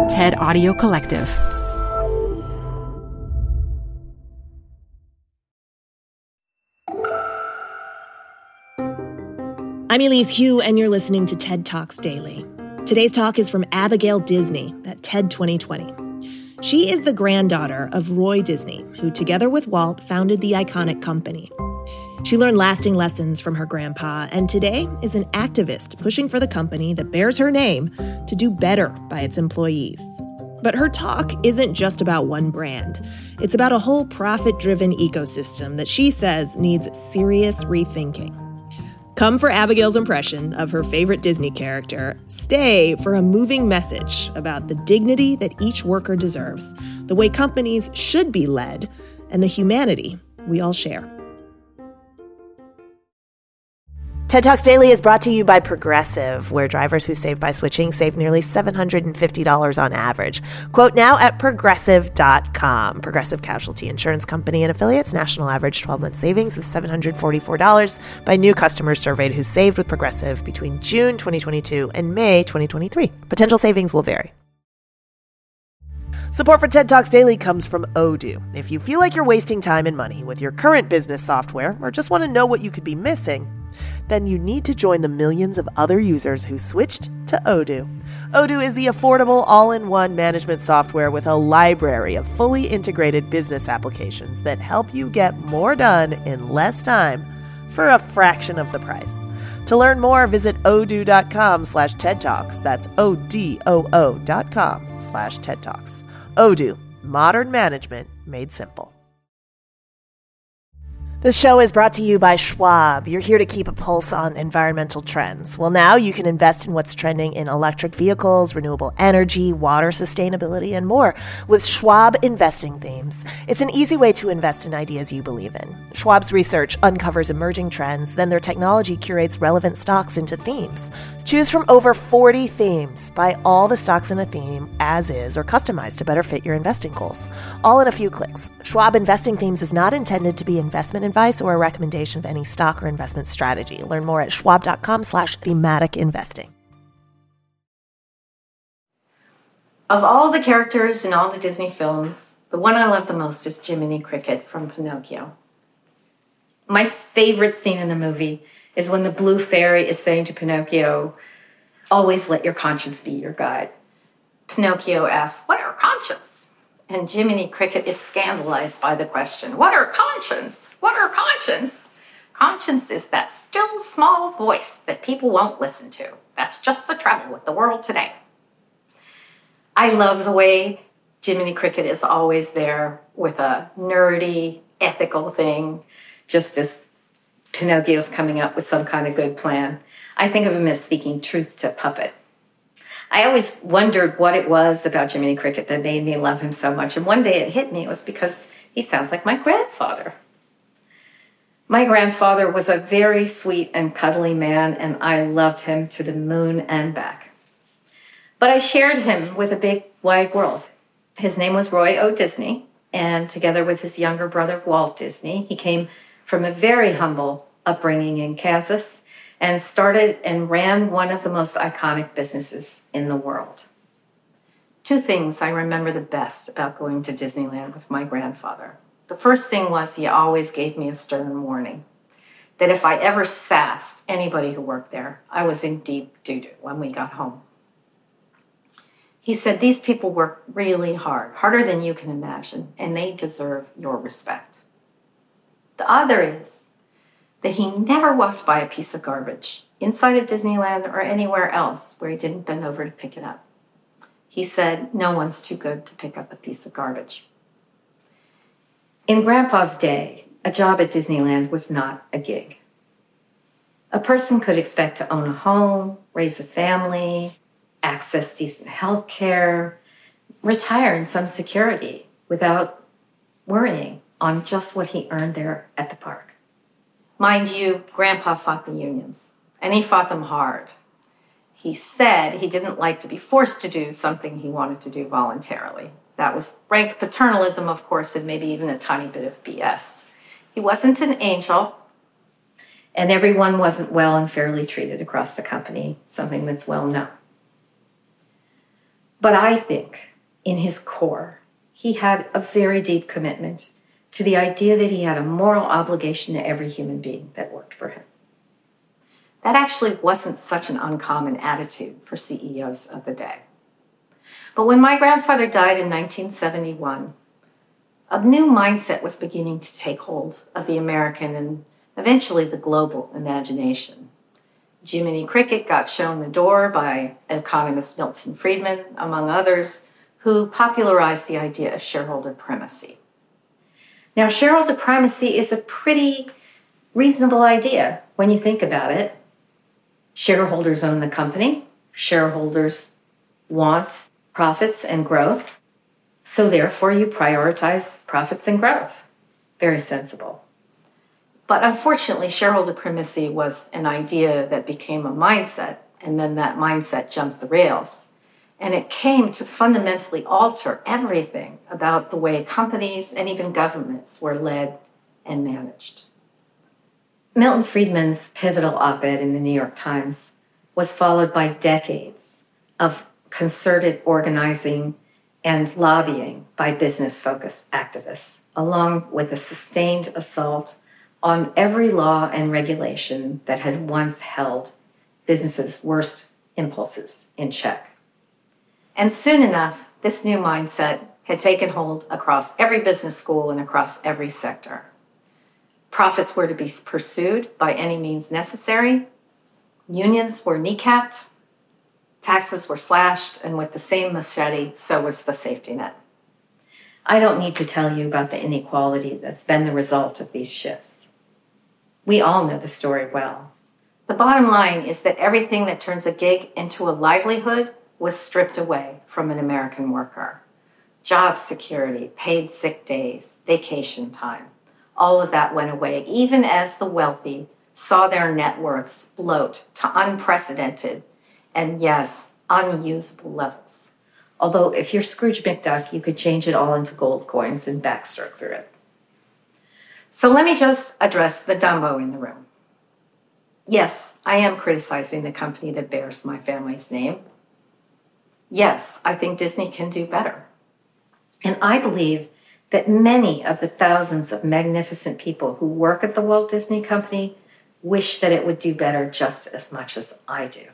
TED Audio Collective. I'm Elise Hu, and you're listening to TED Talks Daily. Today's talk is from Abigail Disney at TED 2020. She is the granddaughter of Roy Disney, who, together with Walt, founded the iconic company. She learned lasting lessons from her grandpa, and today is an activist pushing for the company that bears her name to do better by its employees. But her talk isn't just about one brand. It's about a whole profit-driven ecosystem that she says needs serious rethinking. Come for Abigail's impression of her favorite Disney character. Stay for a moving message about the dignity that each worker deserves, the way companies should be led, and the humanity we all share. TED Talks Daily is brought to you by Progressive, where drivers who save by switching save nearly $750 on average. Quote now at Progressive.com. Progressive Casualty Insurance Company and affiliates. National average 12-month savings of $744 by new customers surveyed who saved with Progressive between June 2022 and May 2023. Potential savings will vary. Support for TED Talks Daily comes from Odoo. If you feel like you're wasting time and money with your current business software or just want to know what you could be missing, then you need to join the millions of other users who switched to Odoo. Odoo is the affordable all-in-one management software with a library of fully integrated business applications that help you get more done in less time for a fraction of the price. To learn more, visit odoo.com/TED Talks. That's ODOO.com/TED Talks. Odoo, modern management made simple. This show is brought to you by Schwab. You're here to keep a pulse on environmental trends. Well, now you can invest in what's trending in electric vehicles, renewable energy, water sustainability, and more with Schwab Investing Themes. It's an easy way to invest in ideas you believe in. Schwab's research uncovers emerging trends, then their technology curates relevant stocks into themes. Choose from over 40 themes. Buy all the stocks in a theme as is or customized to better fit your investing goals. All in a few clicks. Schwab Investing Themes is not intended to be investment advice or a recommendation of any stock or investment strategy. Learn more at schwab.com/thematic investing. Of all the characters in all the Disney films, the one I love the most is Jiminy Cricket from Pinocchio. My favorite scene in the movie is when the Blue Fairy is saying to Pinocchio, "Always let your conscience be your guide." Pinocchio asks, "What are conscience?" And Jiminy Cricket is scandalized by the question, "What are conscience? What are conscience?" Conscience is that still small voice that people won't listen to. That's just the trouble with the world today. I love the way Jiminy Cricket is always there with a nerdy, ethical thing, just as Pinocchio's coming up with some kind of good plan. I think of him as speaking truth to Puppet. I always wondered what it was about Jiminy Cricket that made me love him so much. And one day it hit me. It was because he sounds like my grandfather. My grandfather was a very sweet and cuddly man, and I loved him to the moon and back. But I shared him with a big, wide world. His name was Roy O. Disney, and together with his younger brother, Walt Disney, he came from a very humble upbringing in Kansas and started and ran one of the most iconic businesses in the world. Two things I remember the best about going to Disneyland with my grandfather. The first thing was he always gave me a stern warning that if I ever sassed anybody who worked there, I was in deep doo-doo when we got home. He said, "These people work really hard, harder than you can imagine, and they deserve your respect." The other is that he never walked by a piece of garbage inside of Disneyland or anywhere else where he didn't bend over to pick it up. He said, "No one's too good to pick up a piece of garbage." In Grandpa's day, a job at Disneyland was not a gig. A person could expect to own a home, raise a family, access decent health care, retire in some security without worrying on just what he earned there at the park. Mind you, Grandpa fought the unions, and he fought them hard. He said he didn't like to be forced to do something he wanted to do voluntarily. That was rank paternalism, of course, and maybe even a tiny bit of BS. He wasn't an angel, and everyone wasn't well and fairly treated across the company, something that's well known. But I think in his core, he had a very deep commitment to the idea that he had a moral obligation to every human being that worked for him. That actually wasn't such an uncommon attitude for CEOs of the day. But when my grandfather died in 1971, a new mindset was beginning to take hold of the American and eventually the global imagination. Jiminy Cricket got shown the door by economist Milton Friedman, among others, who popularized the idea of shareholder primacy. Now, shareholder primacy is a pretty reasonable idea when you think about it. Shareholders own the company. Shareholders want profits and growth. So therefore, you prioritize profits and growth. Very sensible. But unfortunately, shareholder primacy was an idea that became a mindset, and then that mindset jumped the rails. And it came to fundamentally alter everything about the way companies and even governments were led and managed. Milton Friedman's pivotal op-ed in the New York Times was followed by decades of concerted organizing and lobbying by business-focused activists, along with a sustained assault on every law and regulation that had once held businesses' worst impulses in check. And soon enough, this new mindset had taken hold across every business school and across every sector. Profits were to be pursued by any means necessary. Unions were kneecapped. Taxes were slashed, and with the same machete, so was the safety net. I don't need to tell you about the inequality that's been the result of these shifts. We all know the story well. The bottom line is that everything that turns a gig into a livelihood was stripped away from an American worker. Job security, paid sick days, vacation time, all of that went away, even as the wealthy saw their net worths bloat to unprecedented and, yes, unusable levels. Although if you're Scrooge McDuck, you could change it all into gold coins and backstroke through it. So let me just address the Dumbo in the room. Yes, I am criticizing the company that bears my family's name. Yes, I think Disney can do better. And I believe that many of the thousands of magnificent people who work at the Walt Disney Company wish that it would do better just as much as I do.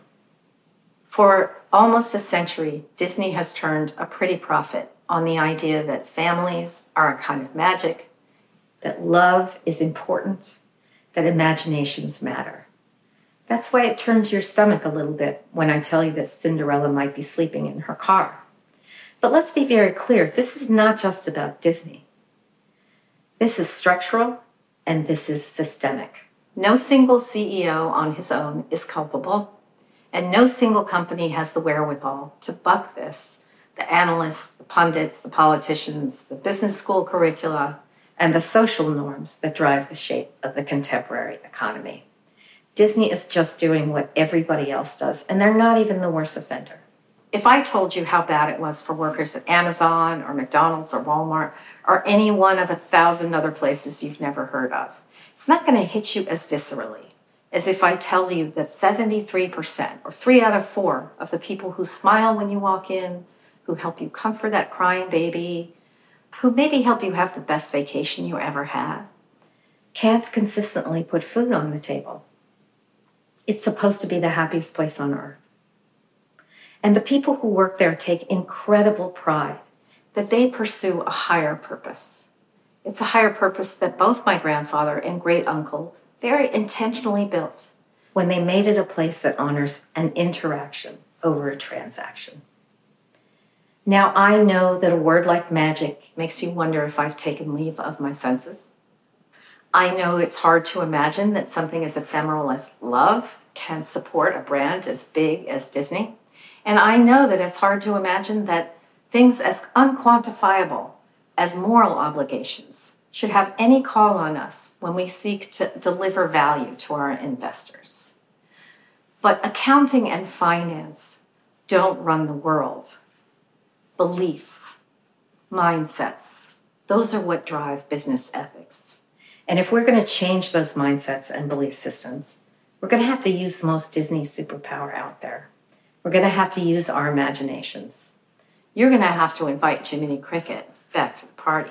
For almost a century, Disney has turned a pretty profit on the idea that families are a kind of magic, that love is important, that imaginations matter. That's why it turns your stomach a little bit when I tell you that Cinderella might be sleeping in her car. But let's be very clear, this is not just about Disney. This is structural and this is systemic. No single CEO on his own is culpable, and no single company has the wherewithal to buck this. The analysts, the pundits, the politicians, the business school curricula, and the social norms that drive the shape of the contemporary economy. Disney is just doing what everybody else does, and they're not even the worst offender. If I told you how bad it was for workers at Amazon or McDonald's or Walmart or any one of 1,000 other places you've never heard of, it's not going to hit you as viscerally as if I tell you that 73% or 3 out of 4 of the people who smile when you walk in, who help you comfort that crying baby, who maybe help you have the best vacation you ever had, can't consistently put food on the table. It's supposed to be the happiest place on earth. And the people who work there take incredible pride that they pursue a higher purpose. It's a higher purpose that both my grandfather and great-uncle very intentionally built when they made it a place that honors an interaction over a transaction. Now, I know that a word like magic makes you wonder if I've taken leave of my senses. I know it's hard to imagine that something as ephemeral as love can support a brand as big as Disney. And I know that it's hard to imagine that things as unquantifiable as moral obligations should have any call on us when we seek to deliver value to our investors. But accounting and finance don't run the world. Beliefs, mindsets, those are what drive business ethics. And if we're going to change those mindsets and belief systems, we're going to have to use the most Disney superpower out there. We're going to have to use our imaginations. you're going to have to invite Jiminy Cricket back to the party.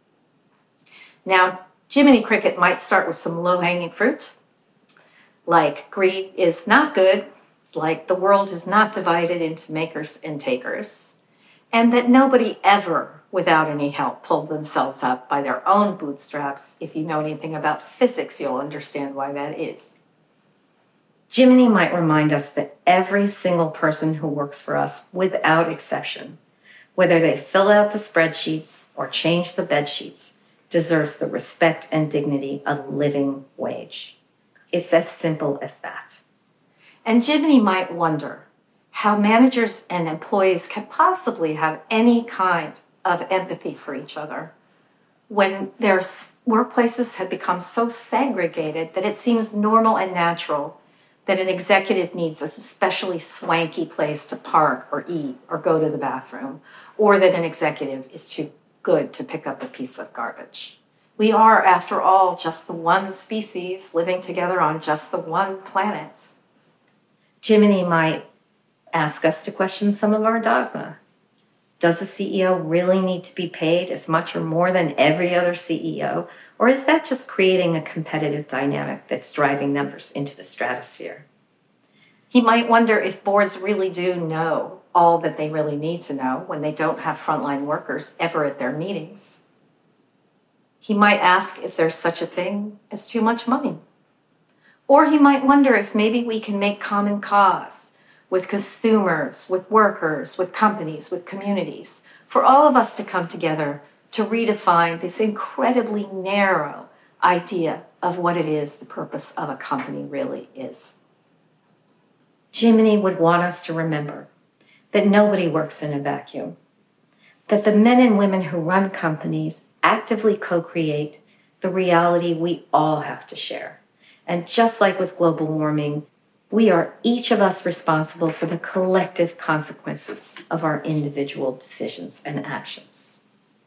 Now, Jiminy Cricket might start with some low-hanging fruit, like greed is not good, like the world is not divided into makers and takers, and that nobody ever, without any help, pulled themselves up by their own bootstraps. If you know anything about physics, you'll understand why that is. Jiminy might remind us that every single person who works for us, without exception, whether they fill out the spreadsheets or change the bed sheets, deserves the respect and dignity of living wage. It's as simple as that. And Jiminy might wonder how managers and employees can possibly have any kind of empathy for each other when their workplaces have become so segregated that it seems normal and natural that an executive needs a especially swanky place to park or eat or go to the bathroom, or that an executive is too good to pick up a piece of garbage. We are, after all, just the one species living together on just the one planet. Jiminy might ask us to question some of our dogma. Does a CEO really need to be paid as much or more than every other CEO? Or is that just creating a competitive dynamic that's driving numbers into the stratosphere? He might wonder if boards really do know all that they really need to know when they don't have frontline workers ever at their meetings. He might ask if there's such a thing as too much money. Or he might wonder if maybe we can make common cause with consumers, with workers, with companies, with communities, for all of us to come together to redefine this incredibly narrow idea of what it is the purpose of a company really is. Jiminy would want us to remember that nobody works in a vacuum, that the men and women who run companies actively co-create the reality we all have to share. And just like with global warming, we are each of us responsible for the collective consequences of our individual decisions and actions.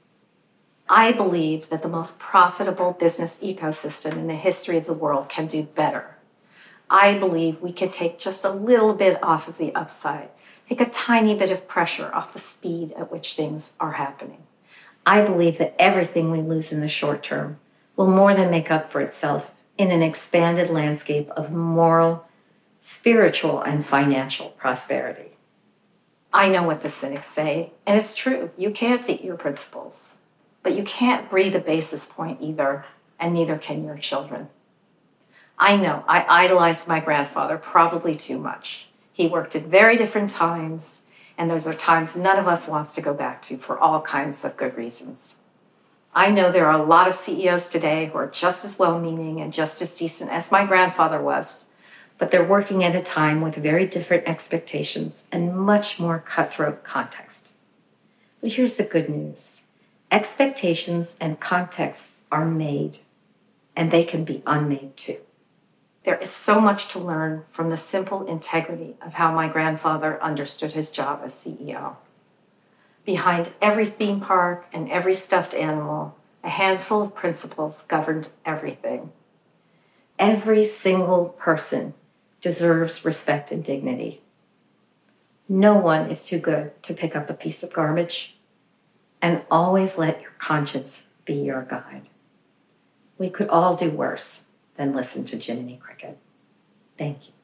I believe that the most profitable business ecosystem in the history of the world can do better. I believe we can take just a little bit off of the upside, take a tiny bit of pressure off the speed at which things are happening. I believe that everything we lose in the short term will more than make up for itself in an expanded landscape of moral, spiritual, and financial prosperity. I know what the cynics say, and it's true. You can't eat your principles, but you can't breathe a basis point either, and neither can your children. I know I idolized my grandfather probably too much. He worked at very different times, and those are times none of us wants to go back to for all kinds of good reasons. I know there are a lot of CEOs today who are just as well-meaning and just as decent as my grandfather was, but they're working at a time with very different expectations and much more cutthroat context. But here's the good news. Expectations and contexts are made, and they can be unmade too. There is so much to learn from the simple integrity of how my grandfather understood his job as CEO. Behind every theme park and every stuffed animal, a handful of principles governed everything. Every single person deserves respect and dignity. No one is too good to pick up a piece of garbage, and always let your conscience be your guide. We could all do worse than listen to Jiminy Cricket. Thank you.